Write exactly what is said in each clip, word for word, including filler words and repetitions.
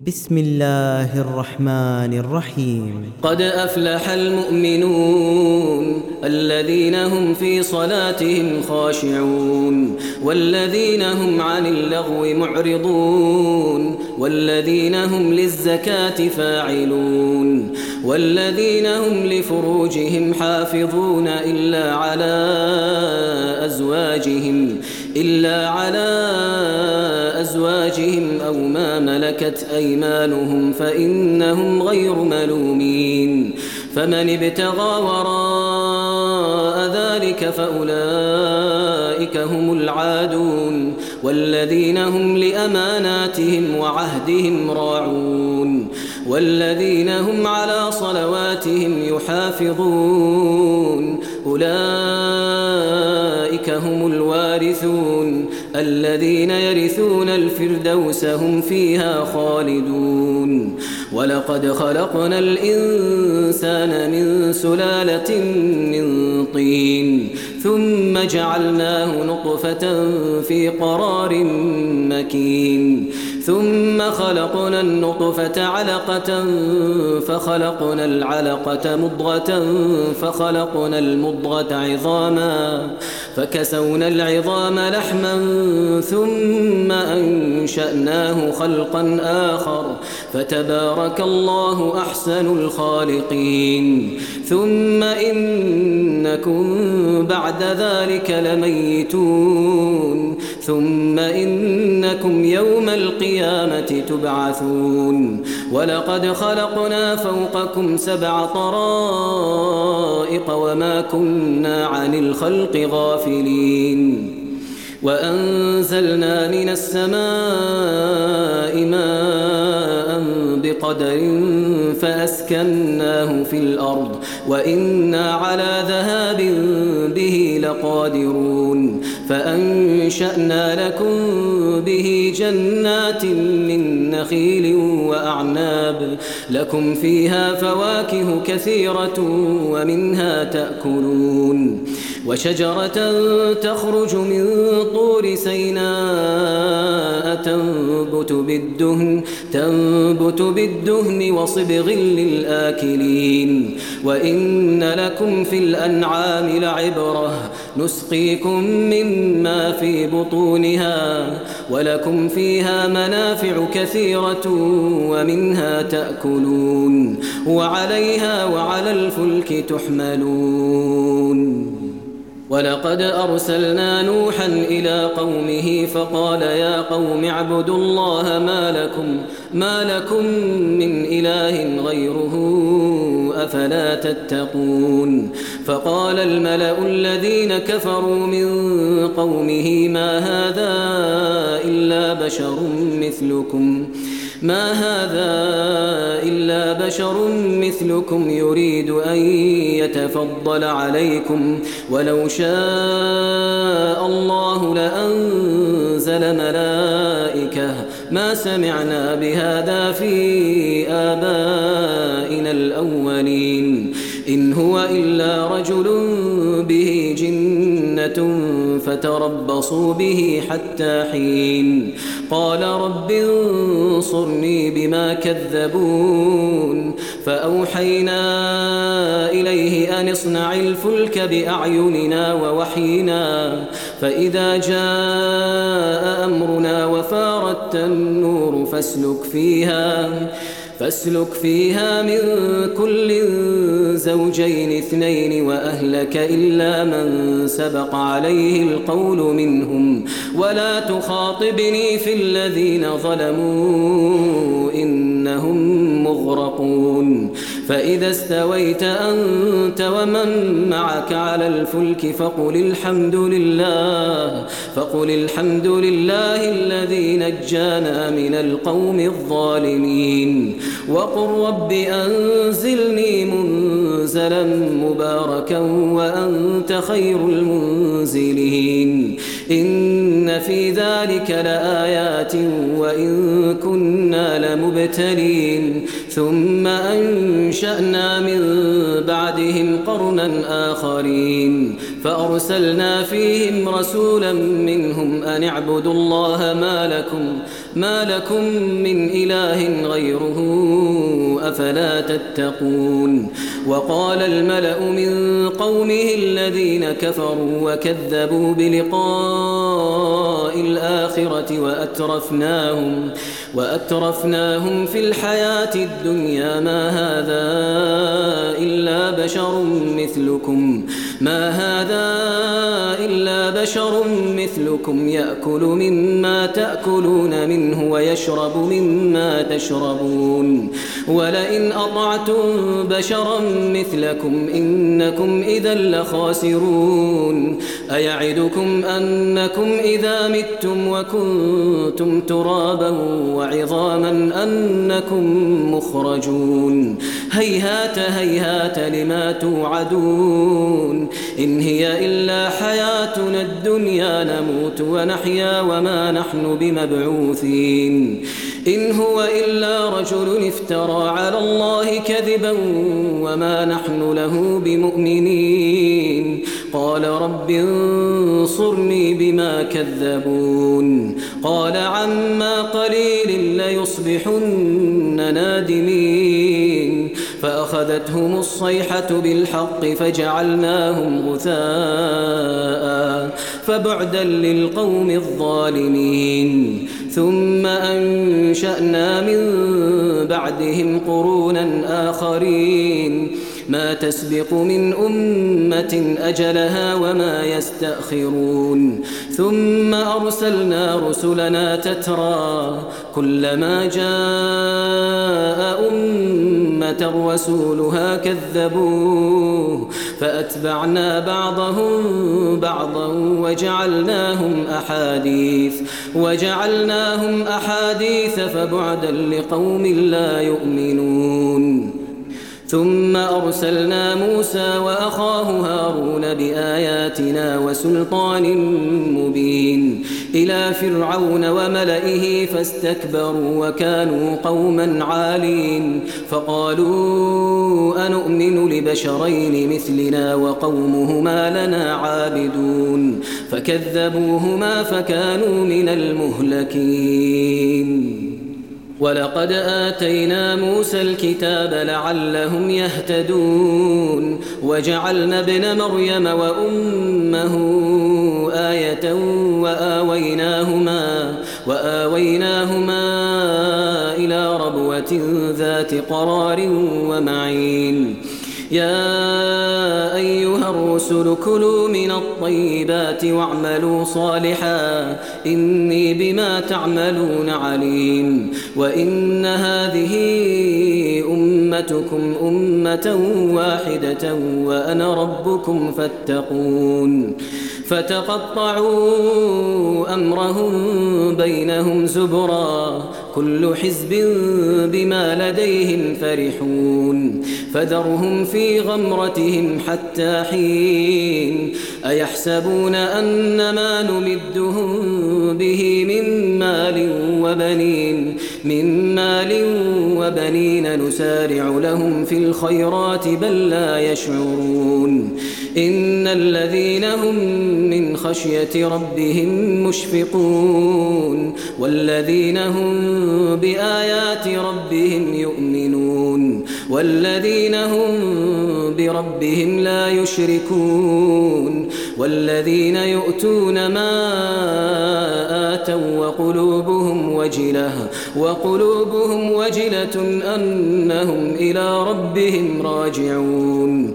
بسم الله الرحمن الرحيم. قد أفلح المؤمنون الذين هم في صلاتهم خاشعون والذين هم عن اللغو معرضون والذين هم للزكاة فاعلون والذين هم لفروجهم حافظون إلا على أزواجهم إلا على أزواجهم أو ما ملكت أيمانهم فإنهم غير ملومين فمن ابتغى وراء ذلك فأولئك هم العادون والذين هم لأماناتهم وعهدهم راعون والذين هم على صلواتهم يحافظون أولئك هم الوارثون الذين يرثون الفردوس هم فيها خالدون. ولقد خلقنا الإنسان من سلالة من طين ثم جعلناه نطفة في قرار مكين ثم خلقنا النطفة علقة فخلقنا العلقة مضغة فخلقنا المضغة عظاما فكسونا العظام لحما ثم أنشأناه خلقا آخر فتبارك الله أحسن الخالقين. ثم إنكم بعد ذلك لميتون ثم إنكم يوم القيامة تبعثون. ولقد خلقنا فوقكم سبع طرائق وما كنا عن الخلق غافلين وأنزلنا من السماء ماء بقدر فأسكناه في الأرض وإنا على ذهاب به لقادرون فأنشأنا لكم به جنات من نخيل وأعناب لكم فيها فواكه كثيرة ومنها تأكلون وشجرة تخرج من طور سيناء تنبت بالدهن, تنبت بالدهن وصبغ للآكلين وإن لكم في الأنعام لعبرة نسقيكم مما في بطونها ولكم فيها منافع كثيرة ومنها تأكلون وعليها وعلى الفلك تحملون. ولقد أرسلنا نوحا إلى قومه فقال يا قوم اعبدوا الله ما لكم, ما لكم من إله غيره أفلا تتقون. فقال الملأ الذين كفروا من قومه ما هذا إلا بشر مثلكم ما هذا إلا بشر مثلكم يريد أن يتفضل عليكم ولو شاء الله لأنزل ملائكة ما سمعنا بهذا في آبائنا الأولين إن هو إلا رجل به جنة فتربصوا به حتى حين. قال رب انصرني بما كذبون فأوحينا إليه أن اصنع الفلك بأعيننا ووحينا فإذا جاء أمرنا وفارت النور فاسلك فيها فاسلك فيها من كل زوجين اثنين وأهلك إلا من سبق عليه القول منهم ولا تخاطبني في الذين ظلموا إنهم مغرقون. فإذا استويت أنت ومن معك على الفلك فقل الحمد لله فقل الحمد لله الذي نجانا من القوم الظالمين وقل رب أنزلني منزلا مباركا وأنت خير المنزلين. إن في ذلك لآيات وإن كنا لمبتلين ثم أنشأنا من بعد بعدهم قرنا آخرين فأرسلنا فيهم رسولا منهم أن اعبدوا الله ما لكم, ما لكم من إله غيره أفلا تتقون. وقال الملأ من قومه الذين كفروا وكذبوا بلقاء الآخرة وأترفناهم, وأترفناهم في الحياة الدنيا ما هذا إلا بشر مثلكم ما هذا إلا بشر مثلكم يأكل مما تأكلون منه ويشرب مما تشربون ولئن أطعتم بشرا مثلكم إنكم إذا لخاسرون. أيعدكم أنكم إذا متم وكنتم ترابا وعظاما أنكم مخرجون هيهات هيهات لما توعدون إن هي إلا حياتنا الدنيا نموت ونحيا وما نحن بمبعوثين إن هو إلا رجل افترى على الله كذبا وما نحن له بمؤمنين. قال رب انصرني بما كذبون قال عما قليل ليصبحن نادمين فأخذتهم الصيحة بالحق فجعلناهم غثاء فبعدا للقوم الظالمين. ثم أنشأنا من بعدهم قرونا آخرين ما تسبق من أمة أجلها وما يستأخرون ثم أرسلنا رسلنا تترى كلما جاء أمة رسولها كذبوه فأتبعنا بعضهم بعضا وجعلناهم أحاديث وجعلناهم أحاديث فبعدا لقوم لا يؤمنون. ثم أرسلنا موسى وأخاه هارون بآياتنا وسلطان مبين إلى فرعون وملئه فاستكبروا وكانوا قوما عالين فقالوا أنؤمن لبشرين مثلنا وقومهما لنا عابدون فكذبوهما فكانوا من المهلكين. ولقد آتينا موسى الكتاب لعلهم يهتدون وجعلنا ابن مريم وأمه آية وآويناهما, وآويناهما إلى ربوة ذات قرار ومعين. يا أيها الرسل كلوا من الطيبات واعملوا صالحا إني بما تعملون عليم. وإن هذه أمتكم أمة واحدة وأنا ربكم فاتقون. فتقطعوا أمرهم بينهم زبرا كل حزب بما لديهم فرحون فذرهم في غمرتهم حتى حين. أيحسبون أن ما نمدهم به من مال وبنين من مال وبنين نسارع لهم في الخيرات بل لا يشعرون. إن الذين هم من خشية ربهم مشفقون والذين هم بآيات ربهم يؤمنون والذين هم بربهم لا يشركون والذين يؤتون ما آتوا وقلوبهم وجلة وقلوبهم وجلة أنهم إلى ربهم راجعون.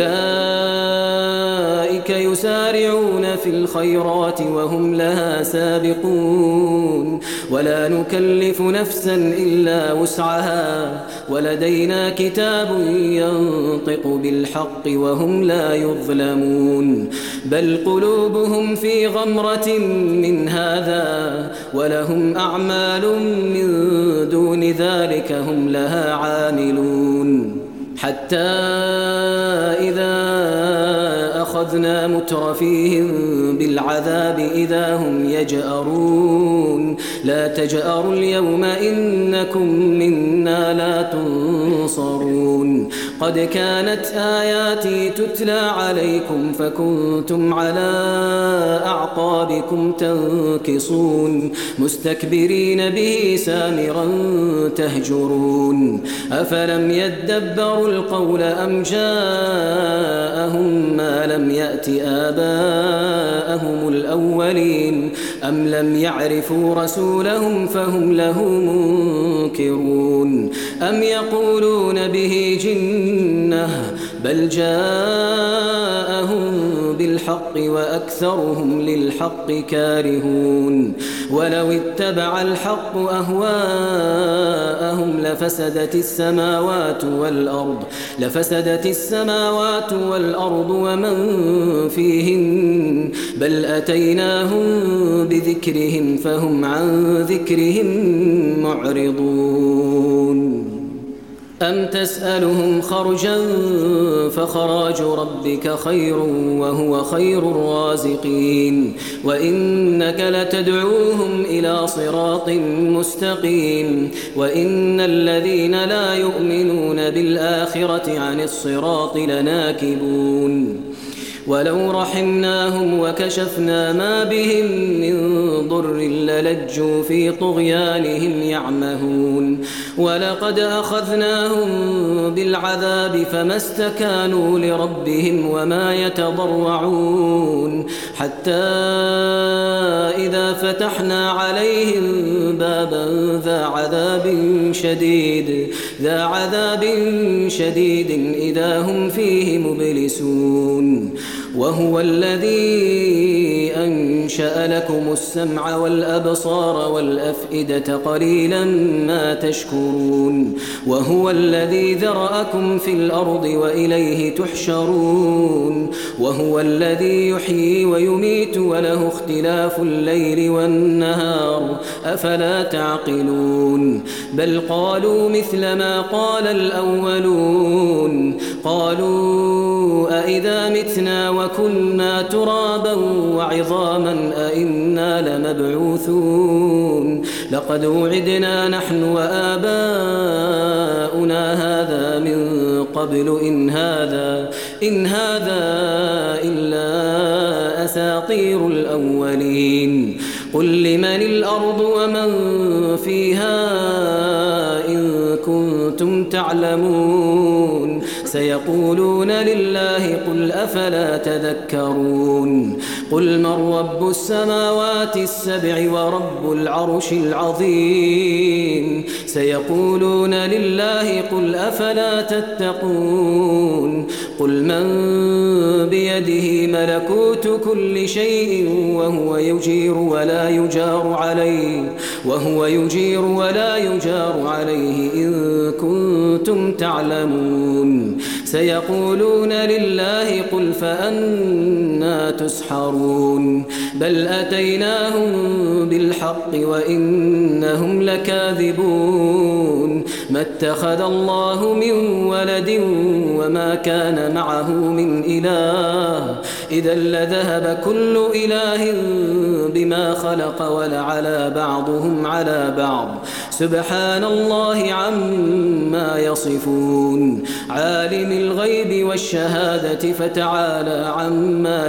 أولئك يسارعون في الخيرات وهم لها سابقون ولا نكلف نفسا إلا وسعها ولدينا كتاب ينطق بالحق وهم لا يظلمون. بل قلوبهم في غمرة من هذا ولهم أعمال من دون ذلك هم لها عاملون. حتى إذا أخذنا مترفيهم بالعذاب إذا هم يجأرون لا تجأروا اليوم إنكم منا لا تنصرون. قد كانت آياتي تتلى عليكم فكنتم على أعقابكم تنكصون مستكبرين به سامرا تهجرون أفلم يدبروا القول أم جاءهم ما لم يأت آباءهم الأولين أم لم يعرفوا رسولهم فهم له منكرون أم يقولون به جنة بل جاءهم بالحق وأكثرهم للحق كارهون ولو اتبع الحق أهواءهم لفسدت السماوات والأرض لفسدت السماوات والأرض ومن فيهن بل أتيناهم بذكرهم فهم عن ذكرهم معرضون أم تسألهم خرجا فخراج ربك خير وهو خير الرازقين وإنك لتدعوهم إلى صراط مستقيم وإن الذين لا يؤمنون بالآخرة عن الصراط لناكبون ولو رحمناهم وكشفنا ما بهم من ضر للجوا في طغيانهم يعمهون ولقد أخذناهم بالعذاب فما استكانوا لربهم وما يتضرعون حتى إذا فتحنا عليهم بابا ذا عذاب شديد ذا عذاب شديد إذا هم فيه مبلسون وهو الذي أنشأ لكم السمع والأبصار والأفئدة قليلا ما تشكرون وهو الذي ذرأكم في الأرض وإليه تحشرون وهو الذي يحيي ويميت وله اختلاف الليل والنهار أفلا تعقلون بل قالوا مثل ما قال الأولون قالوا أئذا متنا وكنا ترابا وعظاما أئنا لمبعوثون لقد وعدنا نحن وآباؤنا هذا من قبل إن هذا إن هذا إلا أساطير الأولين قل لمن الأرض ومن فيها إن كنتم تعلمون سيقولون لله قل أفلا تذكرون قل من رب السماوات السبع ورب العرش العظيم سيقولون لله قل أفلا تتقون قل من بيده ملكوت كل شيء وهو يجير ولا يجار عليه وهو يجير ولا يجار عليه إن كنتم تعلمون سيقولون لله قل فأنى تسحرون بل أتيناهم بالحق وإنهم لكاذبون ما اتخذ الله من ولد وما كان معه من إله إذا لذهب كل إله بما خلق ولعلى بعضهم على بعض سبحان الله عما يصفون عالم الغيب والشهادة فتعالى عما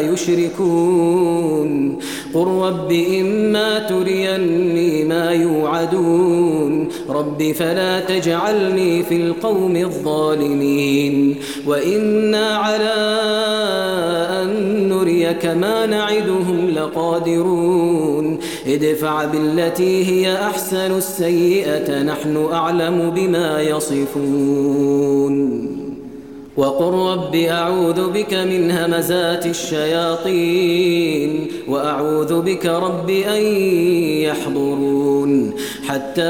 يشركون قل رب إما تريني ما يوعدون رب فلا تجعلني في القوم الظالمين وإنا على أن نريك ما نعدهم لقادرون ادفع بالتي هي أحسن السيئة نحن أعلم بما يصفون وقل رب أعوذ بك من همزات الشياطين وأعوذ بك رب أن يحضرون حتى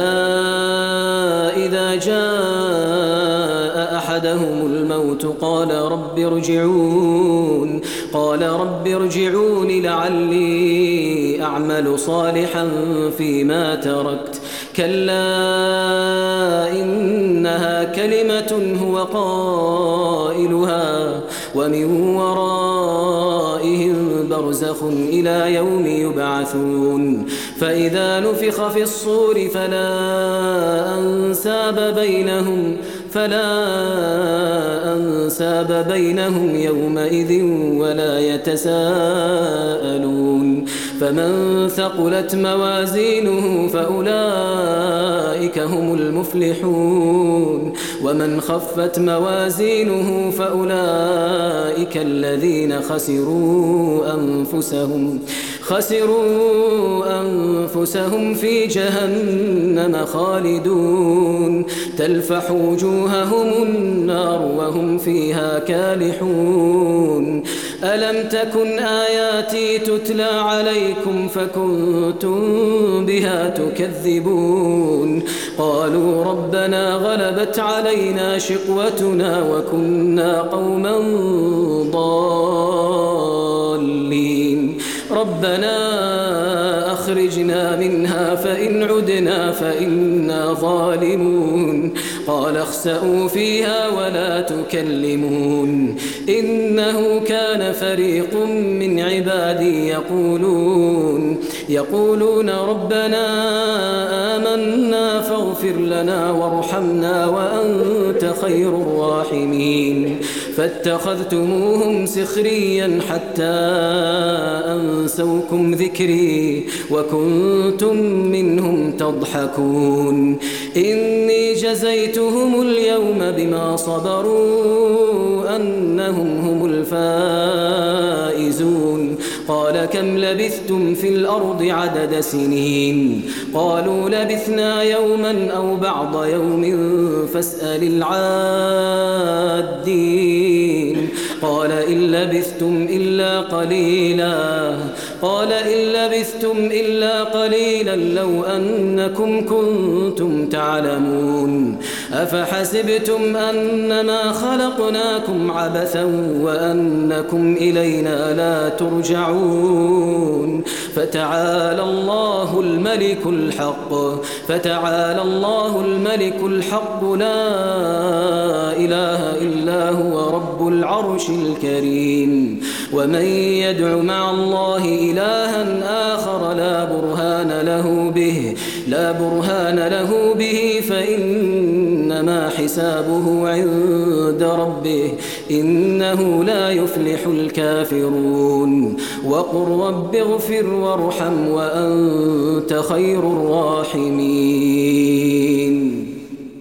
إذا جاء أحدهم الموت قال رب ارجعون قال رب ارجعون لعلي أعمل صالحا فيما تركت كلا إنها كلمة هو قائلها ومن ورائهم برزخ إلى يوم يبعثون فإذا نفخ في الصور فلا أنساب بينهم فلا أنساب بينهم يومئذ ولا يتساءلون فمن ثقلت موازينه فأولئك هم المفلحون ومن خفت موازينه فأولئك الذين خسروا أنفسهم خسروا أنفسهم في جهنم خالدون تلفح وجوههم النار وهم فيها كالحون ألم تكن آياتي تتلى عليكم فكنتم بها تكذبون قالوا ربنا غلبت علينا شقوتنا وكنا قوما ضالين ربنا أخرجنا منها فإن عدنا فإنا ظالمون قال اخسئوا فيها ولا تكلمون إنه كان فريق من عبادي يقولون يقولون ربنا آمنا فاغفر لنا وارحمنا وأنت خير الراحمين فاتخذتموهم سخريا حتى أنسوكم ذكري وكنتم منهم تضحكون إني جزيتهم اليوم بما صبروا أنهم هم الفائزون قال كم لبثتم في الأرض عدد سنين قالوا لبثنا يوما أو بعض يوم فاسأل العادين قال إن لبثتم إلا قليلا قال إن لبثتم إلا قليلا لو أنكم كنتم تعلمون أفحسبتم أنما خلقناكم عبثا وأنكم إلينا لا ترجعون فتعالى الله الملك الحق فتعالى الله الملك الحق لا إله إلا هو رب العرش الكريم ومن يدع مع الله إلها آخر لا برهان له به لا برهان له به فإنما حسابه عند ربه إنه لا يفلح الكافرون وقل رب اغفر وارحم وأنت خير الراحمين